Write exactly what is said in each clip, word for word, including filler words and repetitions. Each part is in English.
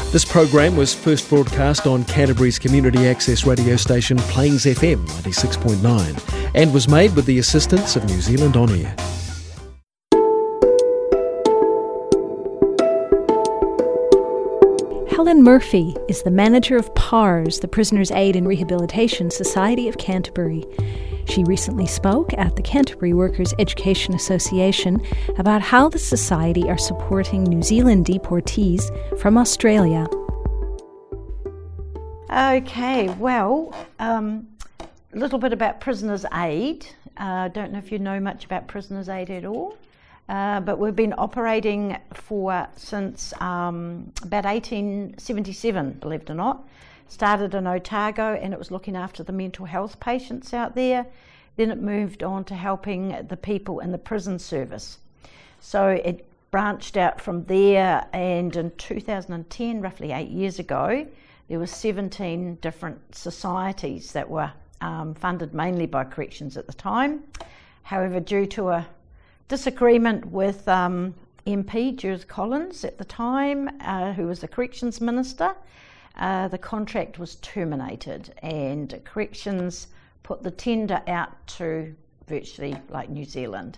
This program was first broadcast on Canterbury's community access radio station Plains F M ninety-six point nine and was made with the assistance of New Zealand On Air. Helen Murphy is the manager of P A R S, the Prisoners' Aid and Rehabilitation Society of Canterbury. She recently spoke at the Canterbury Workers' Education Association about how the Society are supporting New Zealand deportees from Australia. Okay, well, um, a little bit about Prisoners' Aid. I uh, don't know if you know much about Prisoners' Aid at all, uh, but we've been operating for since um, about eighteen seventy-seven, believe it or not. Started in Otago, and it was looking after the mental health patients out there. Then it moved on to helping the people in the prison service. So it branched out from there, and in two thousand ten, roughly eight years ago, there were seventeen different societies that were um, funded mainly by corrections at the time. However, due to a disagreement with um, M P Judith Collins at the time, uh, who was the corrections minister, Uh, the contract was terminated, and corrections put the tender out to virtually like New Zealand,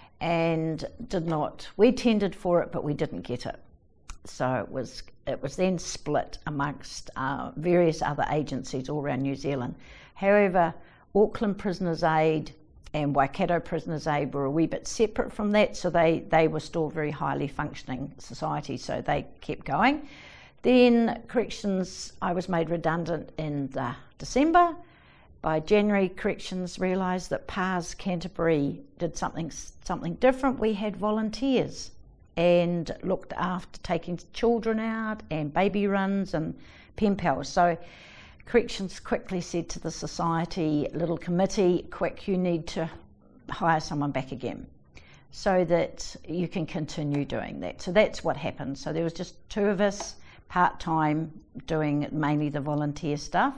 and did not. We tendered for it, but we didn't get it. So it was it was then split amongst uh, various other agencies all around New Zealand. However, Auckland Prisoners' Aid and Waikato Prisoners' Aid were a wee bit separate from that, so they, they were still very highly functioning societies, so they kept going. Then corrections, I was made redundant in the December. By January, corrections realised that P A R S Canterbury did something something different. We had volunteers and looked after taking children out and baby runs and pen pals. So corrections quickly said to the society, little committee, quick, you need to hire someone back again so that you can continue doing that. So that's what happened. So there was just two of us, part-time, doing mainly the volunteer stuff.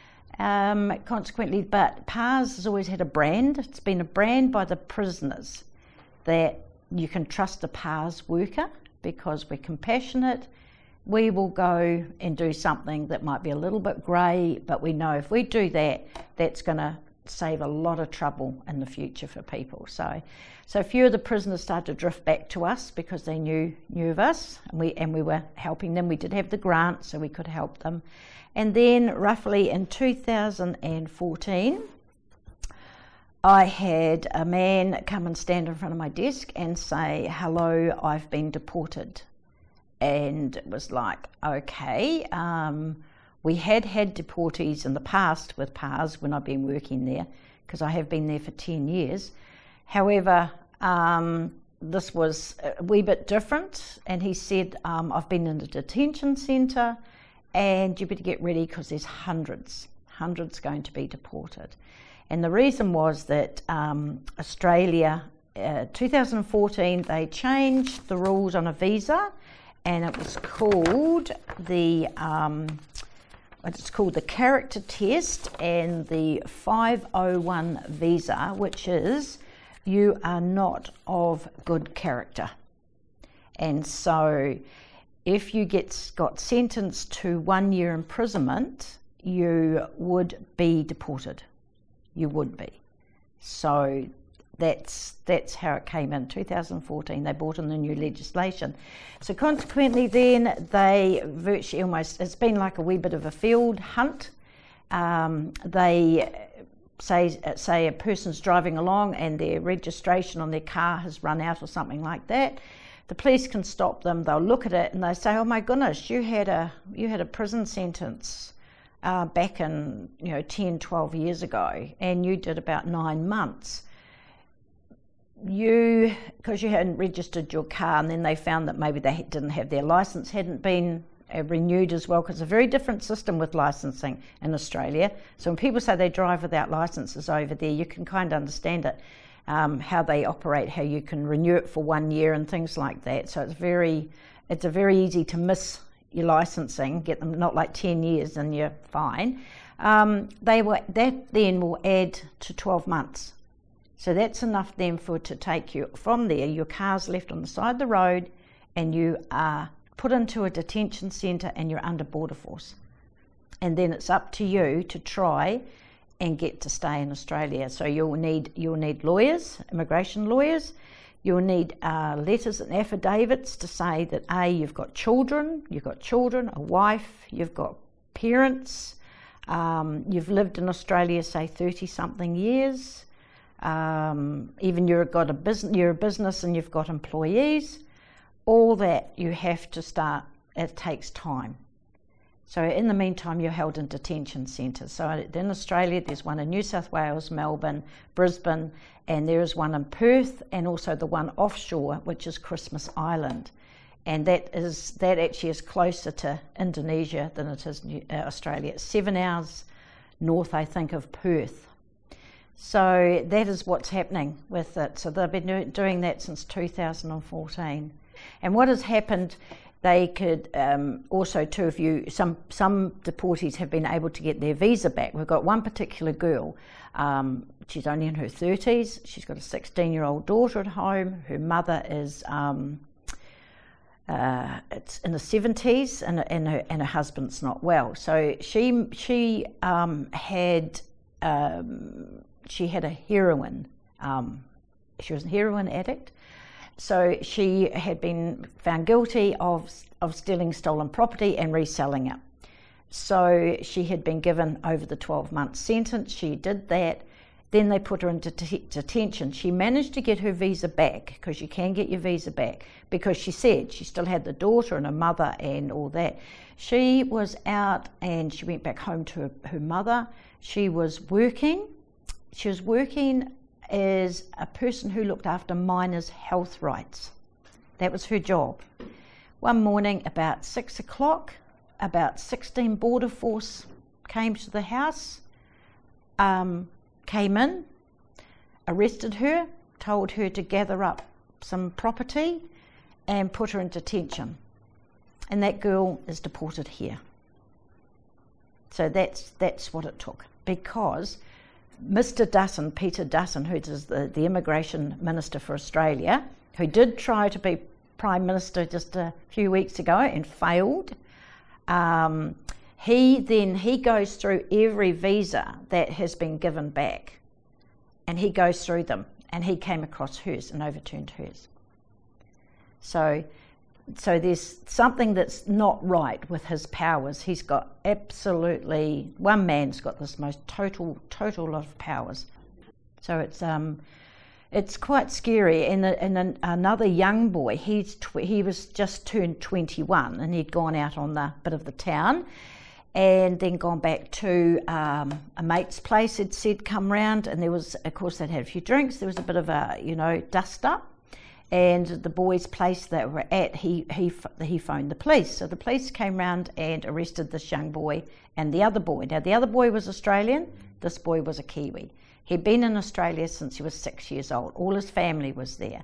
Um, consequently, but P A R S has always had a brand. It's been a brand by the prisoners that you can trust a P A R S worker because we're compassionate. We will go and do something that might be a little bit grey, but we know if we do that, that's going to save a lot of trouble in the future for people. So so a few of the prisoners started to drift back to us because they knew knew of us, and we and we were helping them. We did have the grant, so we could help them. And then roughly in two thousand fourteen, I had a man come and stand in front of my desk and say, hello, I've been deported. And it was like, okay, um, we had had deportees in the past with P A R S when I've been working there, because I have been there for ten years. However, um, this was a wee bit different, and he said, um, I've been in a detention centre, and you better get ready because there's hundreds, hundreds going to be deported. And the reason was that um, Australia, uh, two thousand fourteen, they changed the rules on a visa, and it was called the um, it's called the character test and the five oh one visa, which is you are not of good character. And so if you get got sentenced to one year imprisonment, you would be deported. You would be. So that's that's how it came in two thousand fourteen. They brought in the new legislation. So consequently then they virtually almost, it's been like a wee bit of a field hunt. Um, they say say a person's driving along and their registration on their car has run out or something like that. The police can stop them. They'll look at it and they say, oh my goodness, you had a you had a prison sentence uh, back in you know ten, twelve years ago, and you did about nine months. You, because you hadn't registered your car, and then they found that maybe they didn't have their licence, hadn't been uh, renewed as well, because it's a very different system with licensing in Australia. So when people say they drive without licences over there, you can kind of understand it, um, how they operate, how you can renew it for one year and things like that. So it's very, it's a very easy to miss your licensing, get them not like ten years and you're fine. Um, they will, that then will add to twelve months. So that's enough then for to take you from there. Your car's left on the side of the road and you are put into a detention centre and you're under Border Force. And then it's up to you to try and get to stay in Australia. So you'll need you'll need lawyers, immigration lawyers. You'll need uh, letters and affidavits to say that A, you've got children, you've got children, a wife, you've got parents, um, you've lived in Australia, say thirty something years. Um, even you've got a business, you're a business and you've got employees. All that you have to start. It takes time. So in the meantime, you're held in detention centres. So in Australia, there's one in New South Wales, Melbourne, Brisbane, and there is one in Perth, and also the one offshore, which is Christmas Island. And that is that actually is closer to Indonesia than it is New, uh, Australia. It's seven hours north, I think, of Perth. So that is what's happening with it. So they've been doing that since two thousand fourteen. And what has happened, they could um, also too, if you, some, some deportees have been able to get their visa back. We've got one particular girl, um, she's only in her thirties, she's got a sixteen year old daughter at home, her mother is um, uh, it's in the seventies, and, and, her, and her husband's not well. So she, she um, had, um, she had a heroin, um, she was a heroin addict. So she had been found guilty of of stealing stolen property and reselling it. So she had been given over the twelve month sentence. She did that. Then they put her into det- detention. She managed to get her visa back, because you can get your visa back, because she said she still had the daughter and her mother and all that. She was out and she went back home to her, her mother. She was working. She was working as a person who looked after minors' health rights. That was her job. One morning about six o'clock, about sixteen Border Force came to the house, um, came in, arrested her, told her to gather up some property and put her in detention. And that girl is deported here. So that's that's what it took, because Mister Dutton, Peter Dutton, who is the, the Immigration Minister for Australia, who did try to be Prime Minister just a few weeks ago and failed, um, he then he goes through every visa that has been given back, and he goes through them, and he came across hers and overturned hers. So So there's something that's not right with his powers. He's got absolutely, one man's got this most total, total lot of powers. So it's um, it's quite scary. And, the, and an, another young boy, he's tw- he was just turned twenty-one, and he'd gone out on the bit of the town, and then gone back to um, a mate's place. Had said come round, and there was, of course, they'd had a few drinks. There was a bit of a, you know, dust up. And the boy's place that were at, he he he phoned the police. So the police came round and arrested this young boy and the other boy. Now the other boy was Australian, this boy was a Kiwi. He'd been in Australia since he was six years old. All his family was there.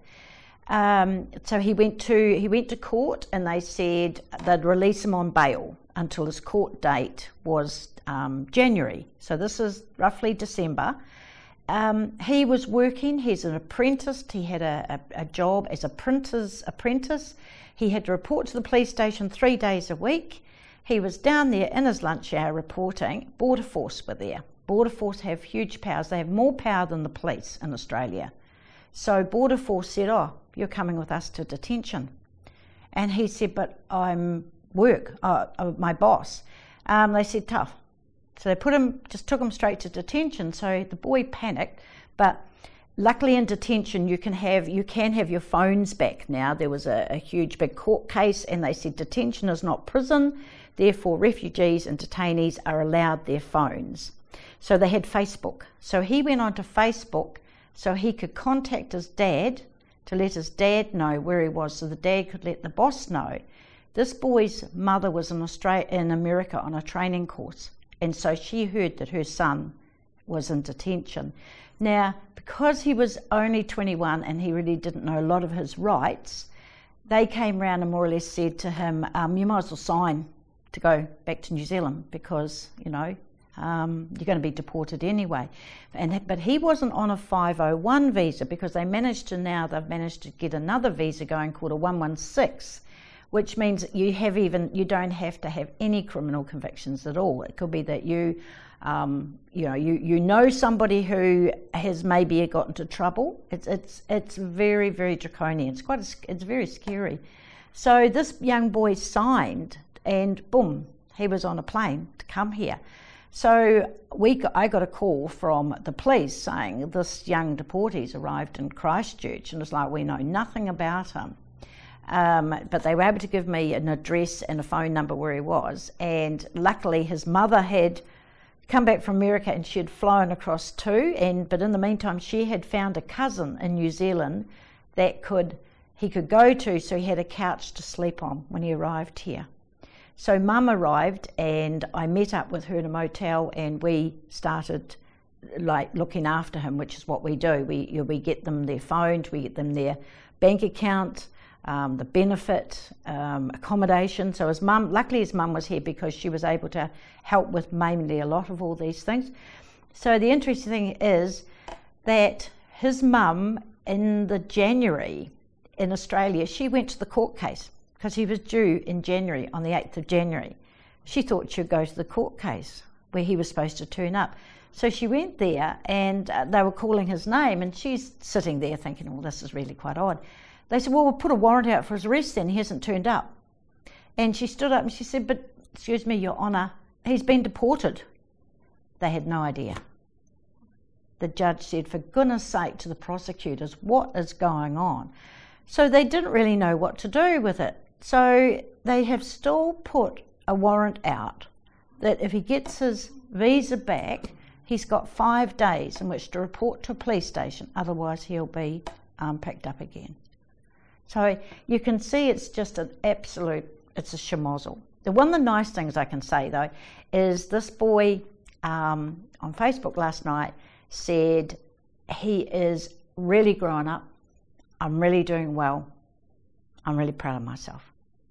Um, so he went to he went to court, and they said they'd release him on bail until his court date was um, January. So this is roughly December. Um, he was working, he's an apprentice, he had a, a, a job as a printer's apprentice. He had to report to the police station three days a week. He was down there in his lunch hour reporting. Border Force were there. Border Force have huge powers. They have more power than the police in Australia. So Border Force said, oh, you're coming with us to detention. And he said, but I'm work, uh, uh, my boss. Um, they said, tough. So they put him, just took him straight to detention. So the boy panicked, but luckily in detention you can have you can have your phones back now. There was a, a huge big court case, and they said detention is not prison, therefore refugees and detainees are allowed their phones. So they had Facebook. So he went onto Facebook so he could contact his dad to let his dad know where he was, so the dad could let the boss know. This boy's mother was in Australia, in America on a training course. And so she heard that her son was in detention. Now, because he was only twenty-one and he really didn't know a lot of his rights, they came round and more or less said to him, um, you might as well sign to go back to New Zealand, because, you know, um, you're going to be deported anyway. And But he wasn't on a five oh one visa, because they managed to now, they've managed to get another visa going called a one one six, which means you have even you don't have to have any criminal convictions at all. It could be that you, um, you know, you you know somebody who has maybe got into trouble. It's it's it's very very draconian. It's quite a, it's very scary. So this young boy signed, and boom, he was on a plane to come here. So we got, I got a call from the police saying this young deportee's arrived in Christchurch, and it's like, we know nothing about him. Um, but they were able to give me an address and a phone number where he was, and luckily his mother had come back from America and she had flown across too, and but in the meantime she had found a cousin in New Zealand that could he could go to, so he had a couch to sleep on when he arrived here. So Mum arrived, and I met up with her in a motel, and we started like looking after him, which is what we do. We you know, we get them their phones, we get them their bank account, um, the benefit, um, accommodation. So his mum, luckily his mum was here because she was able to help with mainly a lot of all these things. So the interesting thing is that his mum in the January in Australia, she went to the court case, because he was due in January, on the eighth of January. She thought she'd go to the court case where he was supposed to turn up. So she went there, and uh, they were calling his name, and she's sitting there thinking, well, this is really quite odd. They said, well, we'll put a warrant out for his arrest then, he hasn't turned up. And she stood up and she said, but, excuse me, Your Honour, he's been deported. They had no idea. The judge said, for goodness sake, to the prosecutors, what is going on? So they didn't really know what to do with it. So they have still put a warrant out that if he gets his visa back, he's got five days in which to report to a police station, otherwise he'll be um, picked up again. So you can see it's just an absolute, it's a schmozzle. The one of the nice things I can say though is this boy um, on Facebook last night said he is really grown up, I'm really doing well, I'm really proud of myself.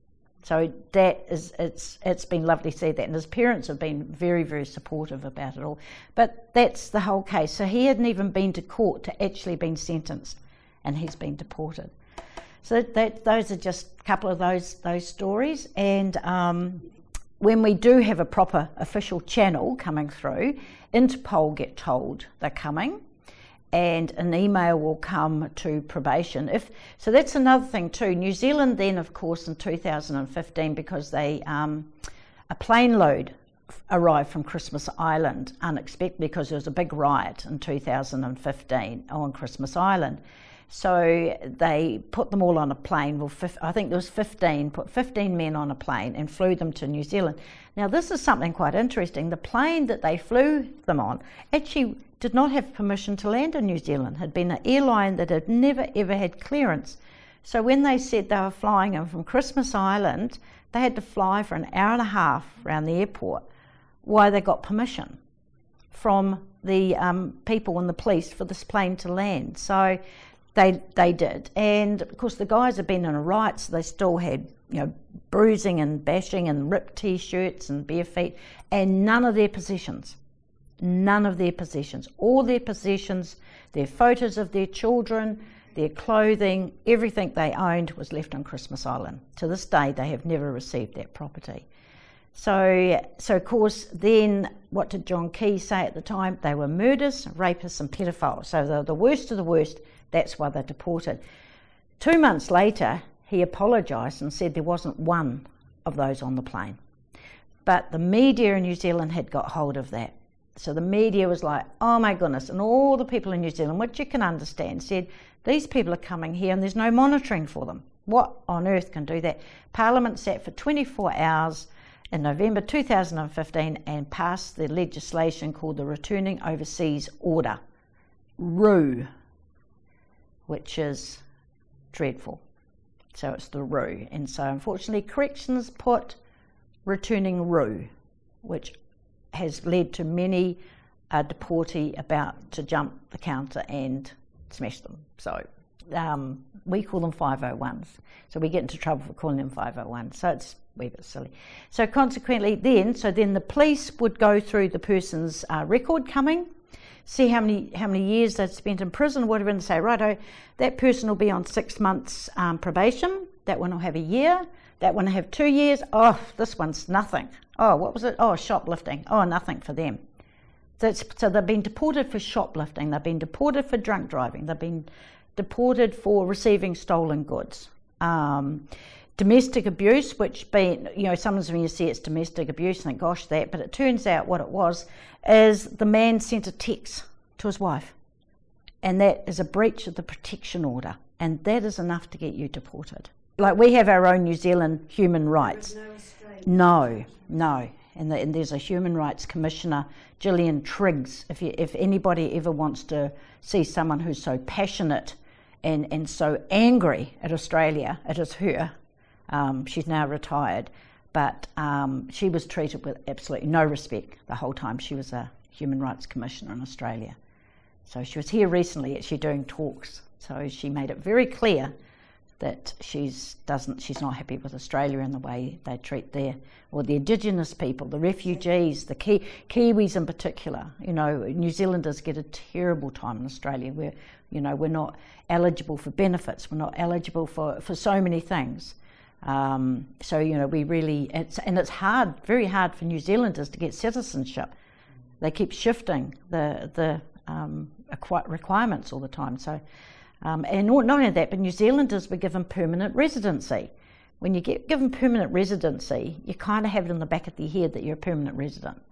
So that is, it's it's been lovely to see that, and his parents have been very, very supportive about it all. But that's the whole case. So he hadn't even been to court to actually been sentenced, and he's been deported. So that, that those are just a couple of those those stories. And um, when we do have a proper official channel coming through, Interpol get told they're coming, and an email will come to probation. If so, that's another thing too. New Zealand then, of course, in two thousand fifteen, because they um, a plane load arrived from Christmas Island unexpectedly, because there was a big riot in two thousand fifteen on Christmas Island. So they put them all on a plane. Well, I think there was fifteen, put fifteen men on a plane and flew them to New Zealand. Now this is something quite interesting. The plane that they flew them on actually did not have permission to land in New Zealand, had been an airline that had never ever had clearance. So when they said they were flying them from Christmas Island, they had to fly for an hour and a half around the airport while they got permission from the um, people and the police for this plane to land. So they they did. And of course the guys had been in a riot, so they still had, you know, bruising and bashing and ripped t-shirts and bare feet, and none of their possessions. None of their possessions. All their possessions, their photos of their children, their clothing, everything they owned was left on Christmas Island. To this day, they have never received that property. So, so of course, then what did John Key say at the time? They were murderers, rapists and pedophiles. So they were the worst of the worst. That's why they're deported. Two months later, he apologised and said there wasn't one of those on the plane. But the media in New Zealand had got hold of that. So the media was like, oh my goodness, and all the people in New Zealand, which you can understand, said, these people are coming here and there's no monitoring for them. What on earth can do that? Parliament sat for twenty-four hours in November two thousand fifteen and passed the legislation called the Returning Overseas Order, R O O, which is dreadful. So it's the R O O. And so unfortunately, corrections put returning R O O, which has led to many uh, deportee about to jump the counter and smash them. So um, we call them five oh ones. So we get into trouble for calling them five oh ones. So it's a wee bit silly. So consequently then, so then the police would go through the person's uh, record coming, see how many how many years they'd spent in prison, whatever, and say, righto, that person will be on six months um, probation. that one will have a year, that one will have two years. Oh, this one's nothing. Oh, what was it? Oh, shoplifting. Oh, nothing for them. So, it's, so they've been deported for shoplifting, they've been deported for drunk driving, they've been deported for receiving stolen goods. Um, domestic abuse, which been, you know, sometimes when you see it's domestic abuse, you think, gosh, that, but it turns out what it was is the man sent a text to his wife, and that is a breach of the protection order, and that is enough to get you deported. Like, we have our own New Zealand human rights. No, no. And, the, and there's a Human Rights Commissioner, Gillian Triggs. If you, if anybody ever wants to see someone who's so passionate and, and so angry at Australia, it is her. Um, she's now retired, but um, she was treated with absolutely no respect the whole time she was a Human Rights Commissioner in Australia. So she was here recently actually doing talks. So she made it very clear that she's doesn't she's not happy with Australia and the way they treat their or the Indigenous people, the refugees, the Ki- Kiwis in particular. You know, New Zealanders get a terrible time in Australia. We're you know we're not eligible for benefits. We're not eligible for, for so many things. Um, so you know we really it's and it's hard, very hard for New Zealanders to get citizenship. They keep shifting the the um, requirements all the time. So. Um, and not only that, but New Zealanders were given permanent residency. When you get given permanent residency, you kind of have it in the back of your head that you're a permanent resident.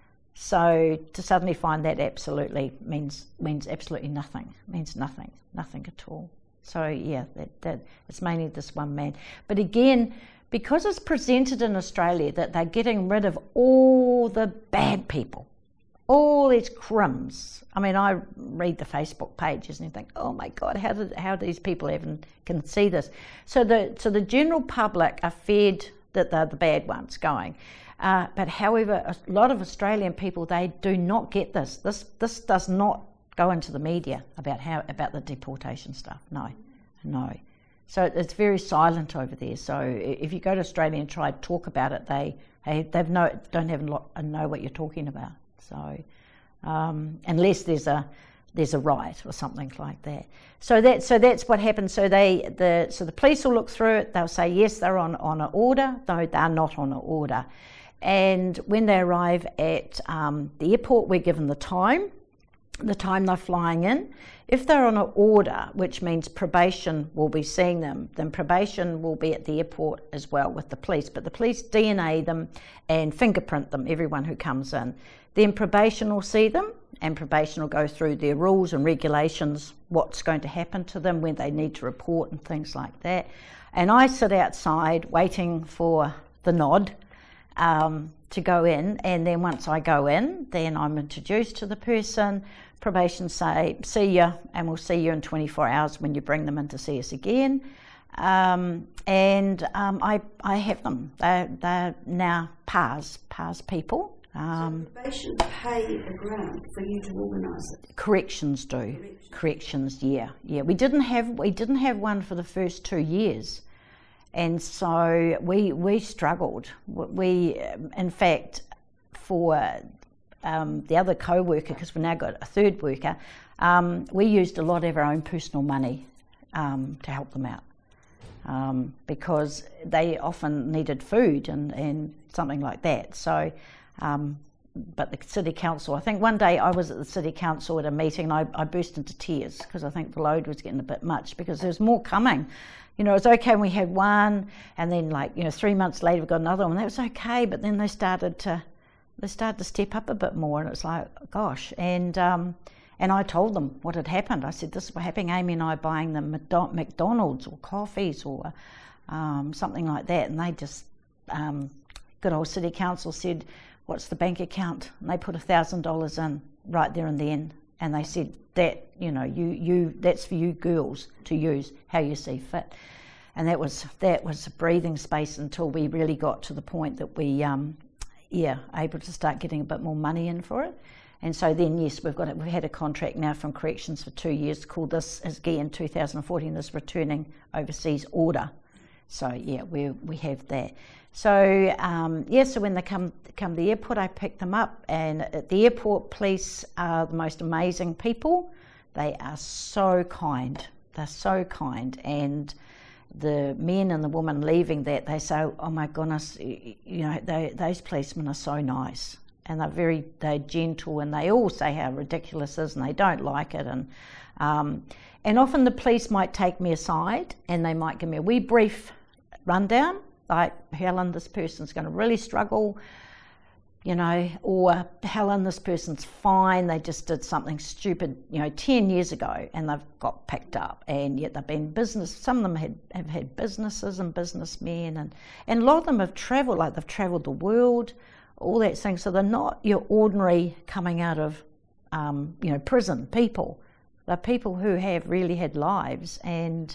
So to suddenly find that absolutely means means absolutely nothing. Means nothing, nothing at all. So yeah, that, that it's mainly this one man. But again, because it's presented in Australia that they're getting rid of all the bad people, all these crumbs. I mean, I read the Facebook pages and you think, oh my God, how did how these people even can see this? So the so the general public are fed that they're the bad ones going. Uh, but however, a lot of Australian people, they do not get this. This this does not go into the media about how about the deportation stuff. No, no. So it's very silent over there. So if you go to Australia and try to talk about it, they they they've no don't have a lot, know what you're talking about. So, um, unless there's a there's a riot or something like that. So that so that's what happens. So they the so the police will look through it. They'll say yes, they're on on an order, though they're not on an order. And when they arrive at um, the airport, we're given the time, the time they're flying in. If they're on an order, which means probation will be seeing them, then probation will be at the airport as well with the police. But the police D N A them and fingerprint them, everyone who comes in. Then probation will see them, and probation will go through their rules and regulations, what's going to happen to them, when they need to report and things like that. And I sit outside waiting for the nod um, to go in, and then once I go in, then I'm introduced to the person. Probation say, see you, and we'll see you in twenty-four hours when you bring them in to see us again. Um, and um, I I have them. They're, they're now PARS, PARS people. Um, so probation pay a grant for you to organise it? Corrections do. Corrections. Corrections, yeah, yeah. We didn't have we didn't have one for the first two years, and so we we struggled. We, in fact, for um, the other co-worker, because we've now got a third worker, um, we used a lot of our own personal money um, to help them out. Um, because they often needed food and, and something like that. So, um, but the City Council, I think one day I was at the City Council at a meeting and I, I burst into tears because I think the load was getting a bit much because there's more coming. You know, it's okay when we had one and then like, you know, three months later we got another one. That was okay, but then they started to, they started to step up a bit more and it's like, gosh. And, um, And I told them what had happened. I said, this is what happened. Amy and I are buying them McDonald's or coffees or um, something like that. And they just, um, good old City Council said, what's the bank account? And they put one thousand dollars in right there and then. And they said, that, you know, you, you, that's for you girls to use how you see fit. And that was that was a breathing space until we really got to the point that we, um, yeah, able to start getting a bit more money in for it. And so then, yes, we've got it. We've had a contract now from Corrections for two years called this, as again, two thousand fourteen, this Returning Overseas Order. So, yeah, we we have that. So, um, yeah, so when they come come to the airport, I pick them up. And at the airport, police are the most amazing people. They are so kind. They're so kind. And the men and the women leaving that, they say, oh my goodness, you know, they, those policemen are so nice, and they're very, they're gentle, and they all say how ridiculous it is, and they don't like it, and um, and often the police might take me aside, and they might give me a wee brief rundown, like, Helen, this person's going to really struggle, you know, or Helen, this person's fine, they just did something stupid, you know, ten years ago, and they've got picked up, and yet they've been business, some of them had, have had businesses and businessmen, and, and a lot of them have travelled, like they've travelled the world, all that thing, so they're not your ordinary coming out of, um, you know, prison people. They're people who have really had lives, and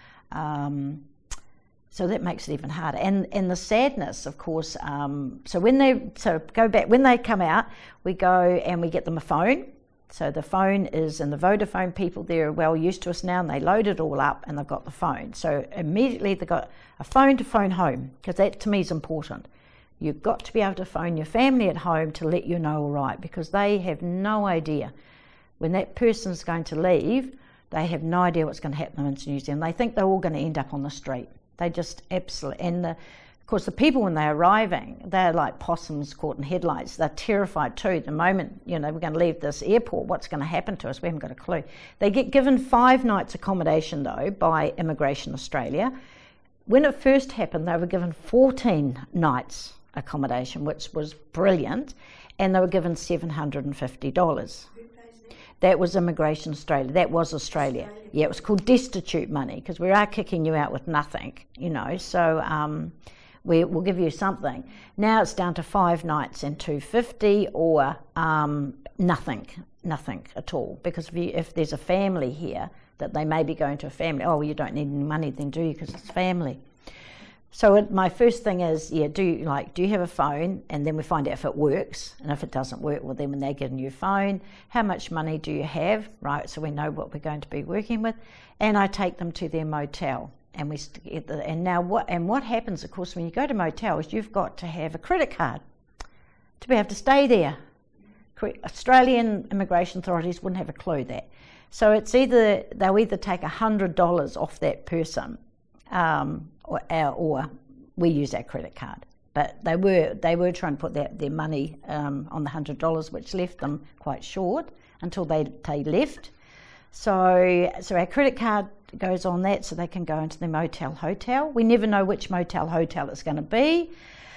um, so that makes it even harder. And and the sadness, of course, um, so when they, so go back, when they come out, we go and we get them a phone. So the phone is, and the Vodafone people, they're well used to us now, and they load it all up and they've got the phone. So immediately they've got a phone to phone home, because that to me is important. You've got to be able to phone your family at home to let you know all right, because they have no idea. When that person's going to leave, they have no idea what's going to happen in New Zealand. They think they're all going to end up on the street. They just absolutely, and the, of course the people when they're arriving, they're like possums caught in headlights. They're terrified too. The moment, you know, we're going to leave this airport, what's going to happen to us? We haven't got a clue. They get given five nights accommodation though by Immigration Australia. When it first happened, they were given fourteen nights accommodation, which was brilliant, and they were given seven hundred fifty dollars. That was Immigration Australia. That was Australia. Australia. Yeah, it was called destitute money, because we are kicking you out with nothing, you know, so um, we, we'll give you something. Now it's down to five nights and two hundred fifty dollars, or um, nothing, nothing at all, because if, you, if there's a family here that they may be going to a family, oh, well, you don't need any money then, do you, because it's family. So it, my first thing is, yeah, do you, like, do you have a phone? And then we find out if it works. And if it doesn't work, well, then when they get a new phone, how much money do you have? Right, so we know what we're going to be working with. And I take them to their motel. And we get the, and now what? And what happens, of course, when you go to motels, you've got to have a credit card to be able to stay there. Australian immigration authorities wouldn't have a clue that. So it's either they'll either take a hundred dollars off that person. Um, Or, or we use our credit card, but they were they were trying to put their, their money um, on the hundred dollars, which left them quite short until they they left. So so our credit card goes on that, so they can go into the motel hotel. We never know which motel hotel it's going to be,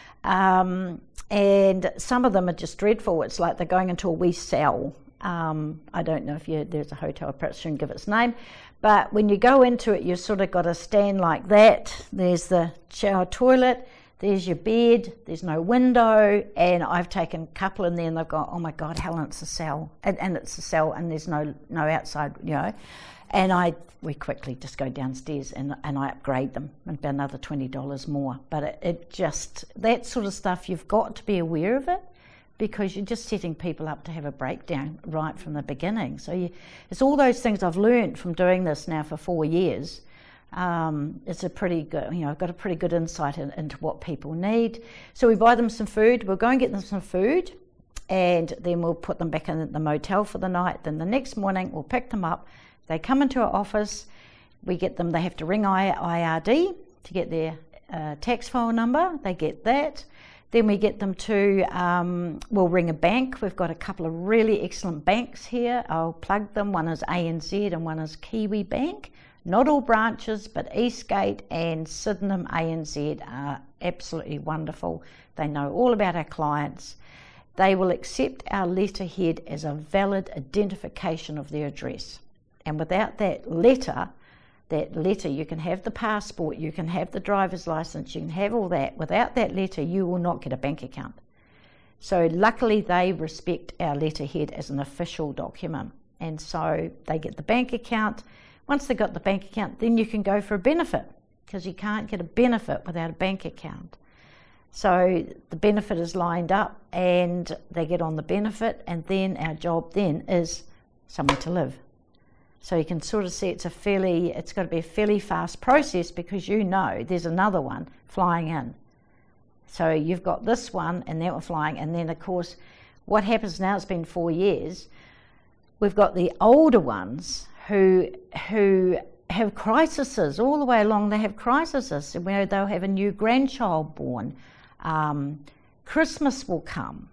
um, and some of them are just dreadful. It's like they're going into a wee cell. Um, I don't know if you, there's a hotel, perhaps I shouldn't give its name, but when you go into it, you've sort of got to stand like that. There's the shower toilet, there's your bed, there's no window, and I've taken a couple in there and they've gone, oh my God, Helen, it's a cell, and, and it's a cell, and there's no no outside, you know, and I we quickly just go downstairs and, and I upgrade them about another twenty dollars more, but it, it just, that sort of stuff, you've got to be aware of it, because you're just setting people up to have a breakdown right from the beginning. So you, it's all those things I've learned from doing this now for four years. Um, it's a pretty good, you know, I've got a pretty good insight in, into what people need. So we buy them some food, we'll go and get them some food, and then we'll put them back in the motel for the night. Then the next morning we'll pick them up. They come into our office, we get them, they have to ring I R D to get their uh, tax file number, they get that. Then we get them to, um, we'll ring a bank. We've got a couple of really excellent banks here. I'll plug them. One is A N Z and one is Kiwi Bank. Not all branches, but Eastgate and Sydenham A N Z are absolutely wonderful. They know all about our clients. They will accept our letterhead as a valid identification of their address. And without that letter, that letter, you can have the passport, you can have the driver's license, you can have all that. Without that letter, you will not get a bank account. So luckily they respect our letterhead as an official document. And so they get the bank account. Once they've got the bank account, then you can go for a benefit, because you can't get a benefit without a bank account. So the benefit is lined up and they get on the benefit, and then our job then is somewhere to live. So you can sort of see it's a fairly, it's got to be a fairly fast process, because you know there's another one flying in. So you've got this one and that one flying, and then of course what happens now, it's been four years, we've got the older ones who who have crises all the way along. They have crises where they'll have a new grandchild born. Um, Christmas will come,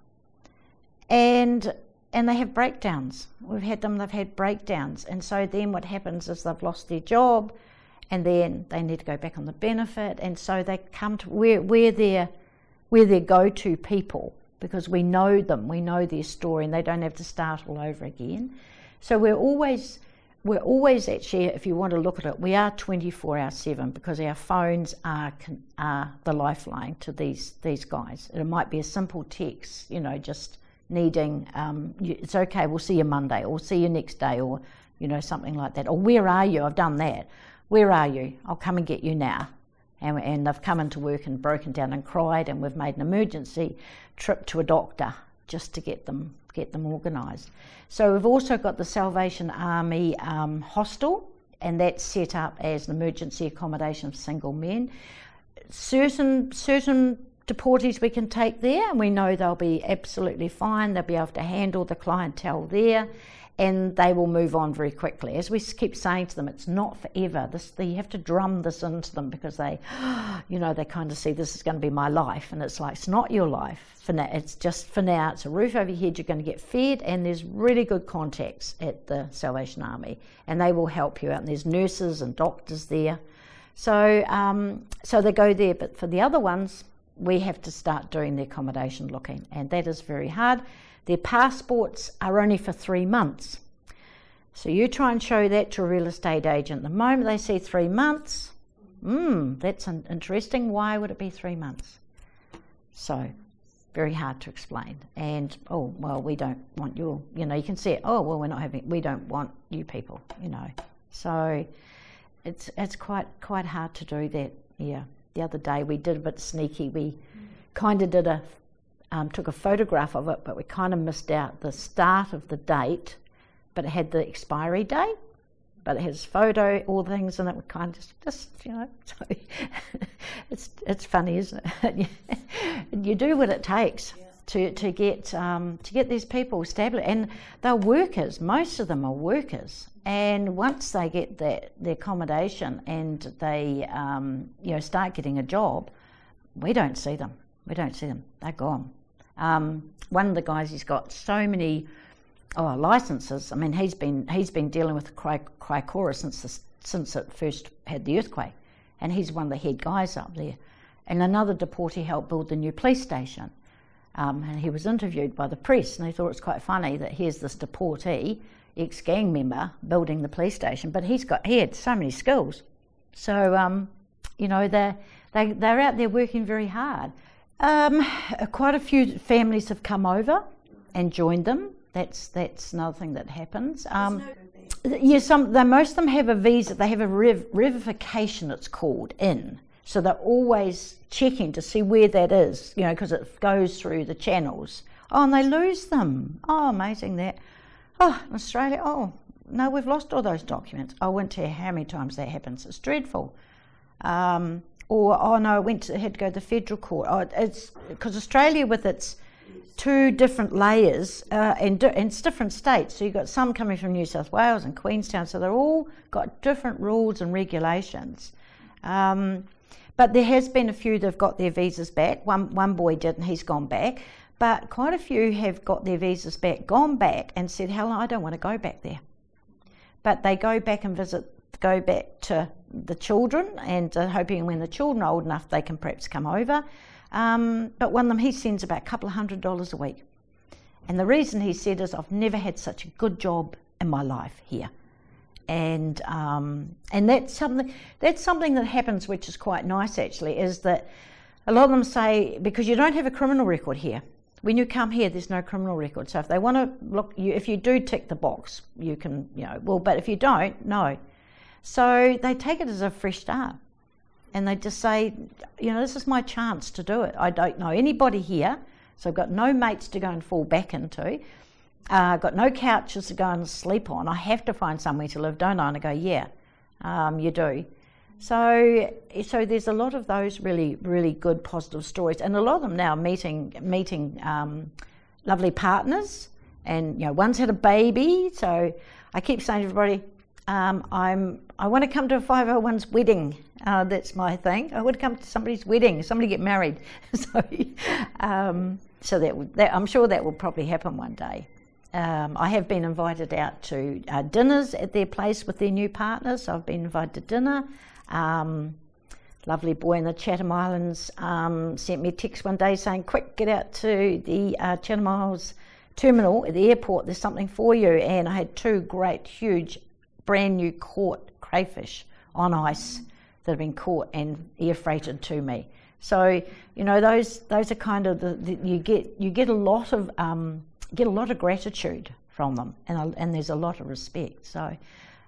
and and they have breakdowns. We've had them, they've had breakdowns. And so then what happens is they've lost their job, and then they need to go back on the benefit. And so they come to, we're, we're their, we're their go-to people, because we know them, we know their story, and they don't have to start all over again. So we're always, we're always actually, if you want to look at it, we are twenty-four hour seven, because our phones are, are the lifeline to these, these guys. It might be a simple text, you know, just needing, um, it's okay, we'll see you Monday, or we'll see you next day, or, you know, something like that. Or where are you? I've done that. Where are you? I'll come and get you now. And, and they've come into work and broken down and cried, and we've made an emergency trip to a doctor just to get them get them organised. So we've also got the Salvation Army um, hostel, and that's set up as an emergency accommodation for single men. Certain certain deportees we can take there, and we know they'll be absolutely fine. They'll be able to handle the clientele there, and they will move on very quickly. As we keep saying to them, it's not forever. This, you have to drum this into them, because they, you know, they kind of see this is going to be my life, and it's like, it's not your life for now. It's just for now. It's a roof over your head. You're going to get fed, and there's really good contacts at the Salvation Army, and they will help you out. And there's nurses and doctors there, so um, so they go there. But for the other ones, we have to start doing the accommodation looking, and that is very hard. Their passports are only for three months. So you try and show that to a real estate agent. The moment they see three months, hmm, that's an interesting. Why would it be three months? So very hard to explain. And, oh, well, we don't want you, you know, you can see it. Oh, well, we're not having, we don't want you people, you know. So it's it's quite quite hard to do that, yeah. The other day we did a bit sneaky. We kind of did a, um, took a photograph of it, but we kind of missed out the start of the date, but it had the expiry date, but it has photo, all the things in it. We kind of just, just you know, so it's it's funny, isn't it? You do what it takes yeah. to to get um, to get these people established, and they're workers. Most of them are workers. And once they get that, the accommodation, and they um, you know start getting a job, we don't see them. We don't see them. They're gone. Um, one of the guys, he's got so many oh, licenses. I mean, he's been he's been dealing with Kaikoura since the, since it first had the earthquake, and he's one of the head guys up there. And another deportee helped build the new police station, um, and he was interviewed by the press, and they thought it was quite funny that here's this deportee, ex-gang member, building the police station, but he's got he had so many skills. So um, you know they're they they're out there working very hard. Um, quite a few families have come over and joined them. That's that's another thing that happens. Um, no yes, some they, most of them have a visa. They have a rev, revification, it's called, in. So they're always checking to see where that is, you know, because it goes through the channels. Oh, and they lose them. Oh, amazing that. Oh, in Australia, oh, no, we've lost all those documents. I won't tell you how many times that happens. It's dreadful. Um, or, oh, no, I went to, had to go to the federal court. Oh, it's because Australia, with its two different layers, uh, and, and it's different states. So you've got some coming from New South Wales and Queenstown, so they're all got different rules and regulations. Um, but there has been a few that have got their visas back. One, one boy did, and he's gone back. But quite a few have got their visas back, gone back and said, Helen, I don't want to go back there. But they go back and visit, go back to the children, and uh, hoping when the children are old enough, they can perhaps come over. Um, but one of them, he sends about a couple of hundred dollars a week. And the reason he said is, I've never had such a good job in my life here. And um, and that's something, that's something that happens, which is quite nice actually, is that a lot of them say, because you don't have a criminal record here. When you come here, there's no criminal record. So if they want to look, you, if you do tick the box, you can, you know, well, but if you don't, no. So they take it as a fresh start. And they just say, you know, this is my chance to do it. I don't know anybody here, so I've got no mates to go and fall back into. Uh, I've got no couches to go and sleep on. I have to find somewhere to live, don't I? And I go, yeah, um, you do. So, so there's a lot of those really, really good positive stories, and a lot of them now meeting, meeting um, lovely partners, and you know, one's had a baby. So I keep saying to everybody, um, I'm, I want to come to a five oh one's wedding. Uh, that's my thing. I would come to somebody's wedding, somebody get married. so um, so that, would, that I'm sure that will probably happen one day. Um, I have been invited out to uh, dinners at their place with their new partners. So I've been invited to dinner. Um, lovely boy in the Chatham Islands um, sent me a text one day saying, quick, get out to the uh, Chatham Islands terminal at the airport, there's something for you. And I had two great, huge, brand new caught crayfish on ice that have been caught and air freighted to me. So, you know, those those are kind of the, the you get you get a lot of um, get a lot of gratitude from them, and a, and there's a lot of respect. So,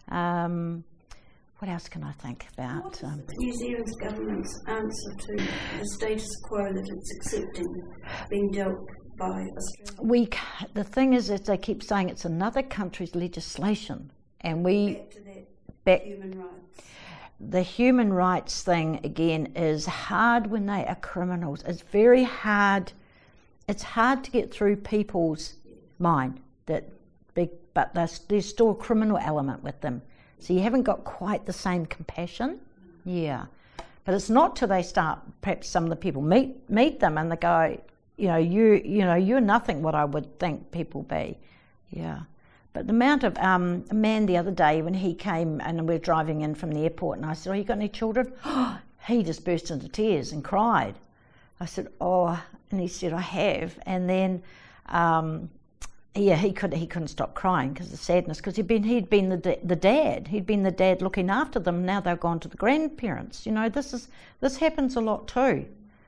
um, what else can I think about? What is Um, New Zealand's government's answer to the status quo that it's accepting being dealt by Australia? we ca- the thing is that they keep saying it's another country's legislation, and we Back to that back. human rights. The human rights thing again is hard when they are criminals. It's very hard. It's hard to get through people's mind that, big, but there's, there's still a criminal element with them. So you haven't got quite the same compassion. Yeah, but it's not till they start. Perhaps some of the people meet meet them and they go, you know, you you know, you're nothing what I would think people be. Yeah. But the amount of, um, a man the other day when he came and we were driving in from the airport and I said, oh, you got any children? He just burst into tears and cried. I said, oh, and he said, I have. And then, um, yeah, he, could, he couldn't stop crying because of the sadness, because he'd been, he'd been the, the dad. He'd been the dad looking after them. Now they've gone to the grandparents. You know, this is this happens a lot too.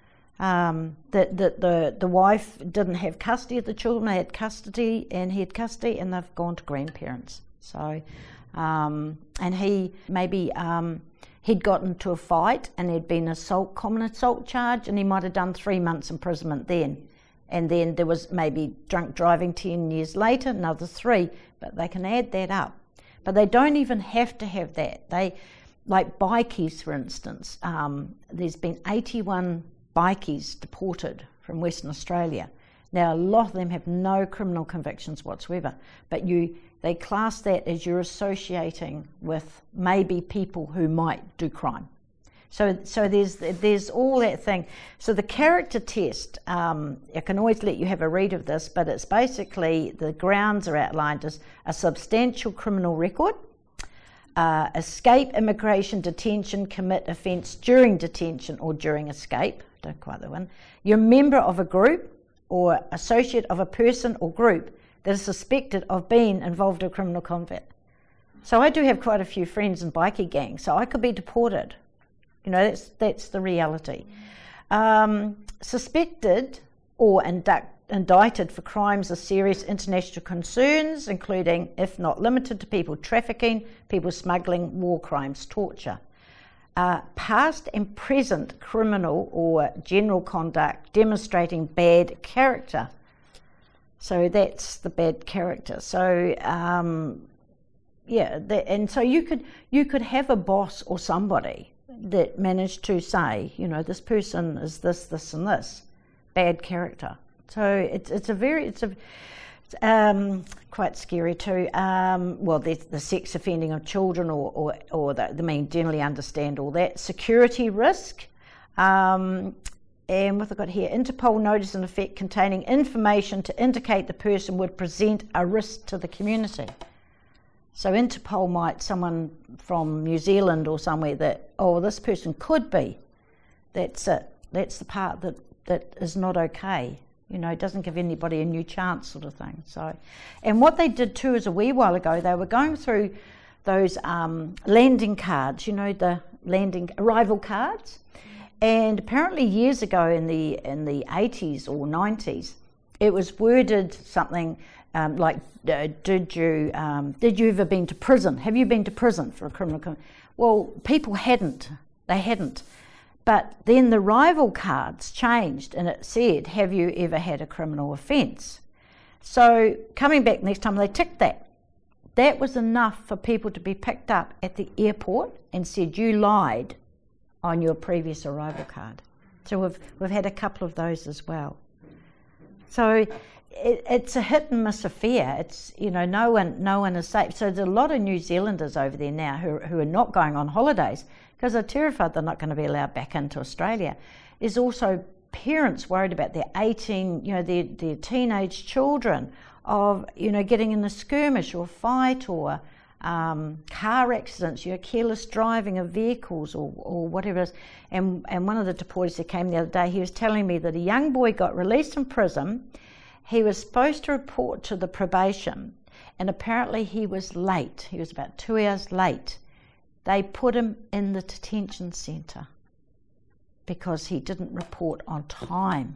Um, that, that the, the wife didn't have custody of the children, they had custody, and he had custody, and they've gone to grandparents. So, um, and he maybe um, he'd gotten into a fight, and there'd been assault, common assault charge, and he might have done three months imprisonment then. And then there was maybe drunk driving ten years later, another three, but they can add that up. But they don't even have to have that. They, like bikies, for instance, um, there's been eighty-one bikies deported from Western Australia. Now a lot of them have no criminal convictions whatsoever, but you they class that as you're associating with maybe people who might do crime. So so there's there's all that thing. So the character test, um, I can always let you have a read of this, but it's basically the grounds are outlined as a substantial criminal record, uh, escape, immigration, detention, commit offence during detention or during escape. Don't quite that one. You're a member of a group or associate of a person or group that is suspected of being involved in a criminal convict. So I do have quite a few friends in bikie gangs, so I could be deported. You know, that's that's the reality. Um, suspected or induct, indicted for crimes of serious international concerns, including, if not limited to, people trafficking, people smuggling, war crimes, torture. Uh, past and present criminal or general conduct demonstrating bad character. So that's the bad character. So um, yeah, that, and so you could you could have a boss or somebody that managed to say, you know, this person is this, this, and this, bad character. So it's it's a very it's a Um, quite scary too. Um, well, the, the sex offending of children, or or, or the, the mean generally understand all that. Security risk, um, and what I've got here: Interpol notice in effect containing information to indicate the person would present a risk to the community. So Interpol might someone from New Zealand or somewhere that oh this person could be. That's it. That's the part that that is not okay. You know, it doesn't give anybody a new chance, sort of thing. So, and what they did too is a wee while ago, they were going through those um, landing cards, you know, the landing arrival cards. And apparently years ago in the in the eighties or nineties, it was worded something um, like, uh, "Did you um, did you ever been to prison? Have you been to prison for a criminal?" Con-? Well, people hadn't. They hadn't. But then the arrival cards changed and it said, have you ever had a criminal offence? So coming back next time, they ticked that. That was enough for people to be picked up at the airport and said, you lied on your previous arrival card. So we've we've had a couple of those as well. So it, it's a hit and miss affair. It's, you know, no one no one is safe. So there's a lot of New Zealanders over there now who, who are not going on holidays because they're terrified they're not going to be allowed back into Australia. There's also parents worried about their eighteen, you know, their, their teenage children of, you know, getting in a skirmish or fight or um, car accidents, you know, careless driving of vehicles or, or whatever it is. And, and one of the deportees that came the other day, he was telling me that a young boy got released from prison. He was supposed to report to the probation, and apparently he was late. He was about two hours late. They put him in the detention centre because he didn't report on time.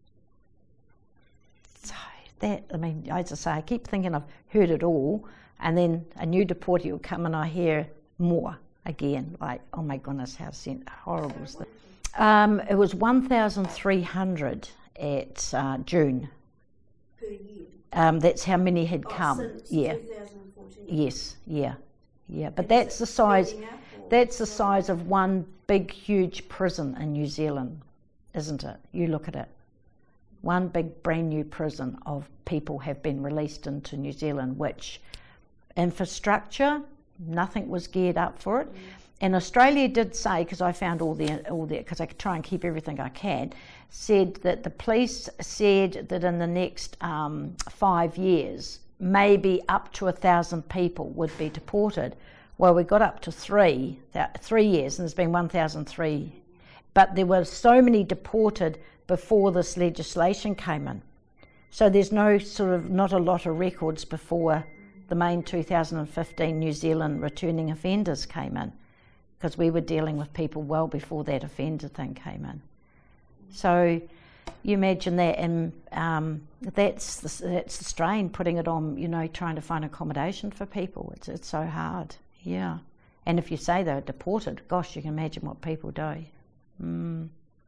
So that, I mean, as I say, I keep thinking I've heard it all, and then a new deportee will come and I hear more again, like, oh my goodness, how horrible is that? Um, it was one thousand three hundred at uh, June. Per year? Um, that's how many had oh, come. Since yeah. two thousand fourteen? Yes, yeah, yeah. But And that's the size. up, That's the size of one big, huge prison in New Zealand, isn't it? You look at it. One big, brand new prison of people have been released into New Zealand, which infrastructure, nothing was geared up for it. Mm. And Australia did say, because I found all the, all the, because I try and keep everything I can, said that the police said that in the next um, five years, maybe up to a thousand people would be deported. Well, we got up to three, three years, and there's been one thousand three. But there were so many deported before this legislation came in. So there's no sort of, not a lot of records before the main two thousand fifteen New Zealand returning offenders came in, because we were dealing with people well before that offender thing came in. So you imagine that, and um, that's the, that's the strain, putting it on, you know, trying to find accommodation for people. It's it's so hard, yeah. And if you say they're deported, gosh, you can imagine what people do. Mm.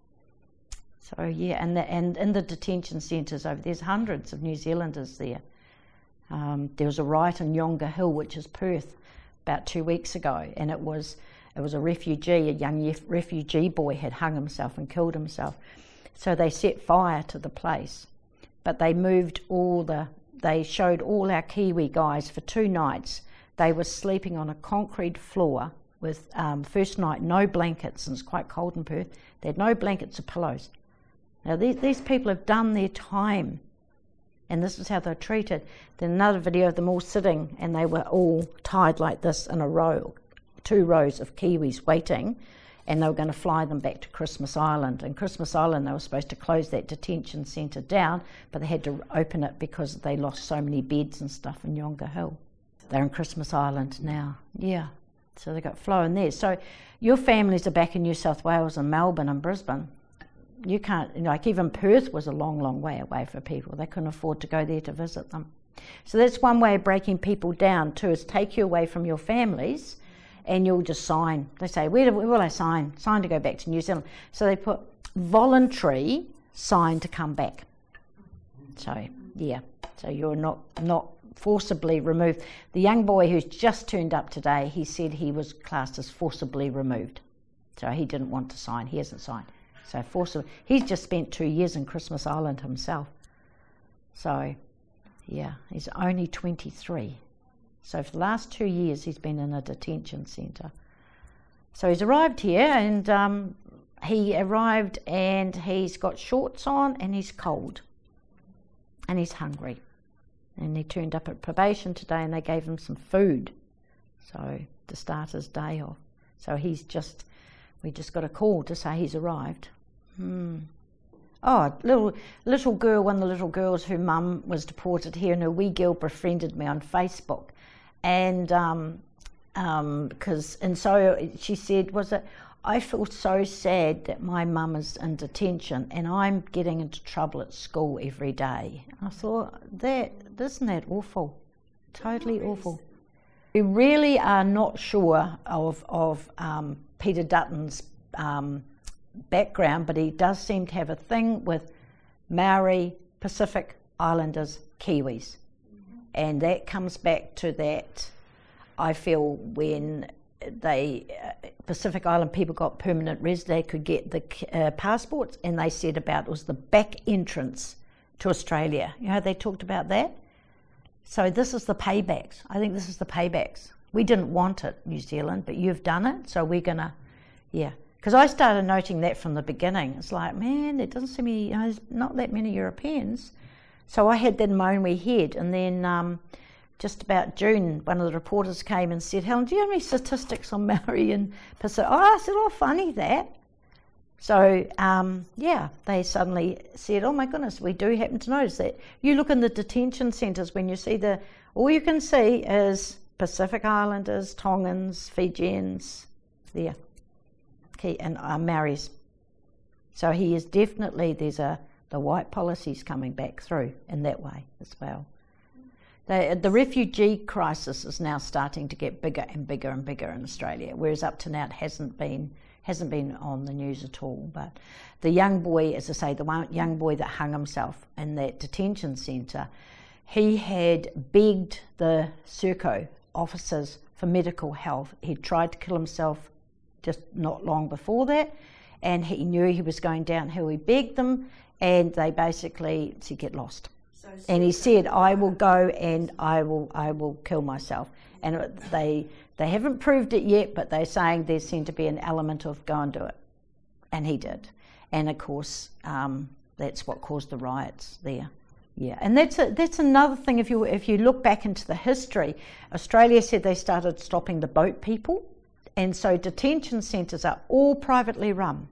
So yeah, and the, and in the detention centres over there's hundreds of New Zealanders there. Um, there was a riot in Yonga Hill, which is Perth, about two weeks ago, and it was it was a refugee, a young refugee boy had hung himself and killed himself. So they set fire to the place, but they moved all the, they showed all our Kiwi guys for two nights. They were sleeping on a concrete floor with, um, first night, no blankets, and it's quite cold in Perth. They had no blankets or pillows. Now these, these people have done their time, and this is how they're treated. Then another video of them all sitting, and they were all tied like this in a row, two rows of Kiwis waiting, and they were going to fly them back to Christmas Island. And Christmas Island, they were supposed to close that detention centre down, but they had to open it because they lost so many beds and stuff in Yonga Hill. They're in Christmas Island now, yeah. So they got flowing there. So your families are back in New South Wales and Melbourne and Brisbane. You can't, you know, like even Perth was a long, long way away for people. They couldn't afford to go there to visit them. So that's one way of breaking people down too, is take you away from your families, and you'll just sign. They say, where, do, where will I sign? Sign to go back to New Zealand. So they put voluntary, sign to come back. So, yeah. So you're not, not forcibly removed. The young boy who's just turned up today, he said he was classed as forcibly removed. So he didn't want to sign. He hasn't signed. So forcibly. He's just spent two years in Christmas Island himself. So, yeah, he's only twenty-three. So for the last two years, he's been in a detention centre. So he's arrived here, and um, he arrived and he's got shorts on and he's cold. And he's hungry. And he turned up at probation today, and they gave him some food. So to start his day off. So he's just, we just got a call to say he's arrived. Hmm. Oh, little little girl, one of the little girls whose mum was deported here, and her wee girl befriended me on Facebook. And um, um, cause, and so she said, was it, I feel so sad that my mum is in detention and I'm getting into trouble at school every day. I thought, that, isn't that awful? Totally awful. We really are not sure of, of um, Peter Dutton's um, background, but he does seem to have a thing with Maori, Pacific Islanders, Kiwis. And that comes back to that, I feel, when they, uh, Pacific Island people got permanent res, they could get the uh, passports, and they said about it was the back entrance to Australia. You know, they talked about that. So this is the paybacks. I think this is the paybacks. We didn't want it, New Zealand, but you've done it, so we're going to, yeah. Because I started noting that from the beginning. It's like, man, there doesn't seem to be, you know, there's not that many Europeans. So I had that in my own wee head. And then um, just about June, one of the reporters came and said, Helen, do you have any statistics on Maori and Pacific? Oh, I said, oh, funny that. So, um, yeah, they suddenly said, oh my goodness, we do happen to notice that. You look in the detention centres when you see the, all you can see is Pacific Islanders, Tongans, Fijians, there. And uh, Maoris. So he is definitely, there's a, the white policy's coming back through in that way as well. The, the refugee crisis is now starting to get bigger and bigger and bigger in Australia, whereas up to now it hasn't been, hasn't been on the news at all. But the young boy, as I say, the one young boy that hung himself in that detention centre, he had begged the Serco officers for medical help. He tried to kill himself just not long before that, and he knew he was going downhill. He begged them, and they basically said, get lost. So and he said, I will go and I will I will kill myself. And it, they they haven't proved it yet, but they're saying there seemed to be an element of go and do it. And he did. And of course, um, that's what caused the riots there. Yeah, and that's a, that's another thing. If you if you look back into the history, Australia said they started stopping the boat people. And so detention centres are all privately run.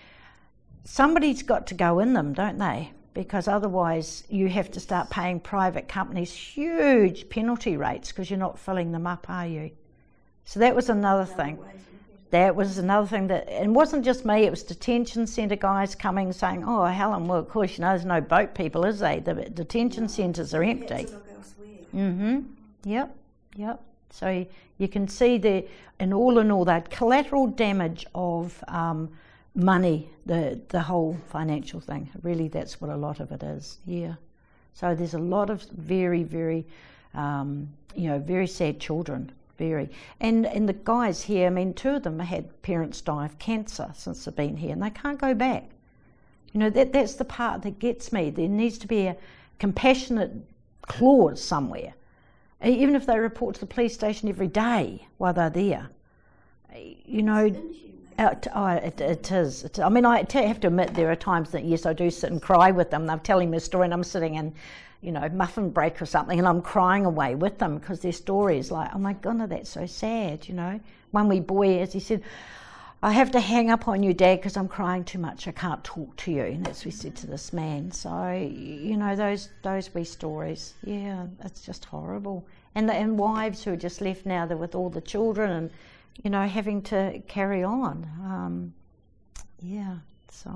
Somebody's got to go in them, don't they? Because otherwise you have to start paying private companies huge penalty rates because you're not filling them up, are you? So that was another thing. That was another thing that, and it wasn't just me, it was detention centre guys coming saying, oh, Helen, well, of course, you know, there's no boat people, is there? The detention centres are empty. Mm-hmm. Yep, yep. So you can see the, and all in all, that collateral damage of um, money, the the whole financial thing. Really, that's what a lot of it is. Yeah. So there's a lot of very, very, um, you know, very sad children. Very. And and the guys here, I mean, two of them had parents die of cancer since they've been here, and they can't go back. You know, that that's the part that gets me. There needs to be a compassionate clause somewhere. Even if they report to the police station every day while they're there, you know, it, oh, it, it is. It, I mean, I have to admit there are times that, yes, I do sit and cry with them. They're telling me a story and I'm sitting in, you know, muffin break or something and I'm crying away with them because their story is like, oh my goodness, that's so sad, you know. One wee boy, as he said, I have to hang up on you, Dad, because I'm crying too much. I can't talk to you. And that's what we said to this man. So, you know, those those wee stories, yeah, it's just horrible. And the, and wives who are just left now, they're with all the children and, you know, having to carry on. Um, yeah, so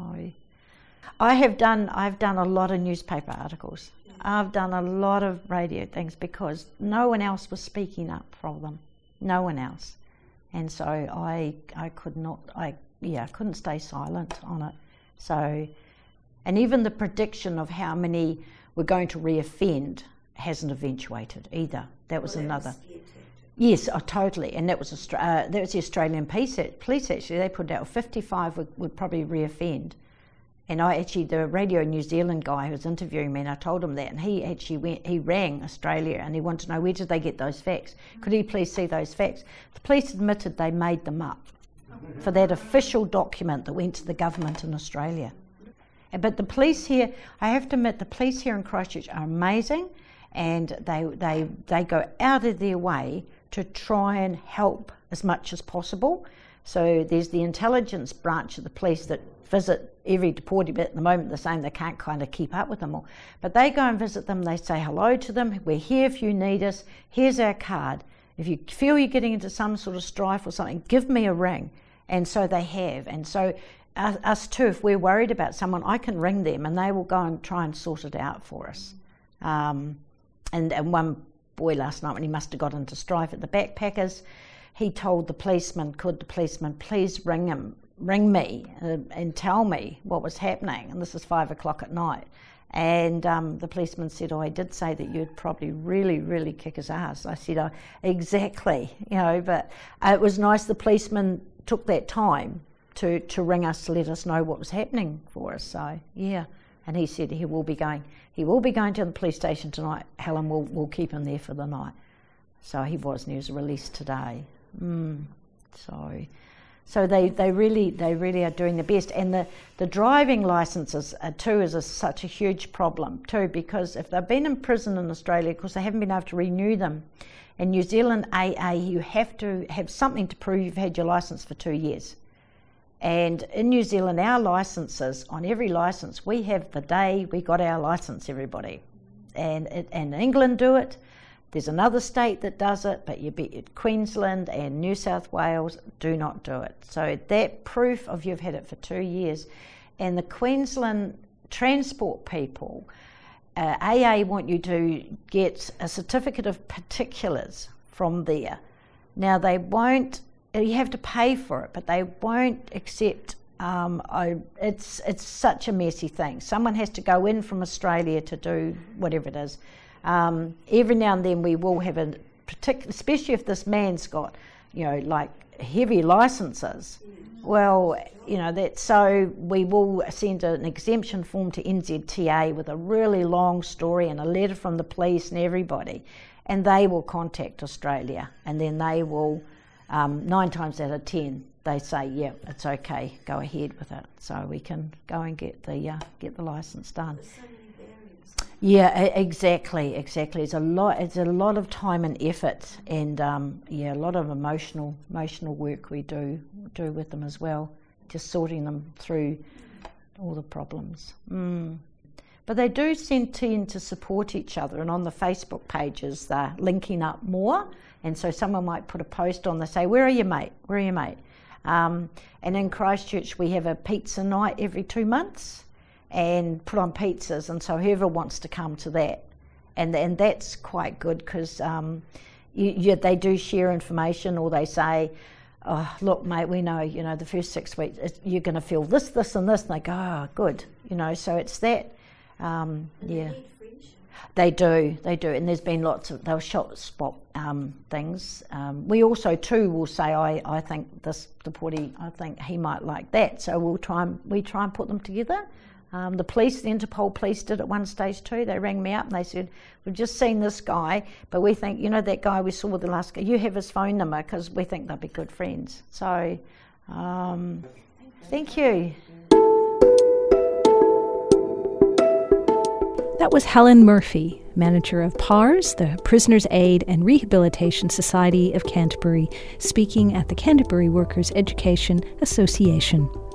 I have done, I've done a lot of newspaper articles. I've done a lot of radio things because no one else was speaking up for them. No one else. And so I I could not, I yeah, couldn't stay silent on it. So, and even the prediction of how many were going to reoffend hasn't eventuated either. That was well, another. Was yes, oh, totally. And that was Austra- uh, that was the Australian police, police actually. They put out fifty-five would, would probably reoffend. And I actually, the Radio New Zealand guy who was interviewing me, and I told him that, and he actually went, he rang Australia and he wanted to know where did they get those facts? Could he please see those facts? The police admitted they made them up for that official document that went to the government in Australia. But the police here, I have to admit, the police here in Christchurch are amazing, and they they they go out of their way to try and help as much as possible. So there's the intelligence branch of the police that visit every deportee, but at the moment they're saying they can't kind of keep up with them all. But they go and visit them, they say hello to them, we're here if you need us, here's our card. If you feel you're getting into some sort of strife or something, give me a ring. And so they have. And so us, us too, if we're worried about someone, I can ring them and they will go and try and sort it out for us. Um, and, and one boy last night, when he must have got into strife at the Backpackers, he told the policeman, could the policeman please ring him, ring me uh, and tell me what was happening? And this is five o'clock at night. And um, the policeman said, oh, I did say that you'd probably really, really kick his ass. I said, oh, exactly, you know, but uh, it was nice the policeman took that time to, to ring us to let us know what was happening for us. So, yeah, And he said he will be going, he will be going to the police station tonight. Helen will will keep him there for the night. So he was, and he was released today. Mm. So, so they, they really they really are doing the best. And the, the driving licences uh, too is a, such a huge problem too, because if they've been in prison in Australia, of course they haven't been able to renew them. In New Zealand A A, you have to have something to prove you've had your licence for two years. And in New Zealand, our licences, on every licence, we have the day we got our licence, everybody. And it, and England do it. There's another state that does it, but you be, Queensland and New South Wales do not do it. So that proof of you've had it for two years. And the Queensland transport people, uh, A A want you to get a certificate of particulars from there. Now they won't, you have to pay for it, but they won't accept, um, I, it's it's such a messy thing. Someone has to go in from Australia to do whatever it is. Um, every now and then we will have a particular, especially if this man's got, you know, like heavy licences. Well, you know, that so we will send an exemption form to N Z T A with a really long story and a letter from the police and everybody, and they will contact Australia, and then they will, um, nine times out of ten, they say, yeah, it's okay, go ahead with it, so we can go and get the uh, get the licence done. Yeah, exactly, exactly. It's a lot. It's a lot of time and effort, and um, yeah, a lot of emotional, emotional work we do do with them as well, just sorting them through all the problems. Mm. But they do tend to support each other, and on the Facebook pages, they're linking up more. And so someone might put a post on. They say, "Where are you, mate? Where are you, mate?" Um, and in Christchurch, we have a pizza night every two months. And put on pizzas, and so whoever wants to come to that, and and that's quite good because um, you, you, they do share information, or they say, oh, look, mate, we know, you know, the first six weeks you're going to feel this, this, and this, and they go, oh, good, you know, so it's that, um, yeah. They do, they do, and there's been lots of they'll shot spot um, things. Um, we also too will say, I, I think this the Pori, I think he might like that, so we'll try and we try and put them together. Um, the police, the Interpol police did at one stage too. They rang me up and they said, we've just seen this guy, but we think, you know, that guy we saw the last guy, you have his phone number because we think they'll be good friends. So, um, thank you. That was Helen Murphy, manager of PARS, the Prisoners' Aid and Rehabilitation Society of Canterbury, speaking at the Canterbury Workers' Education Association.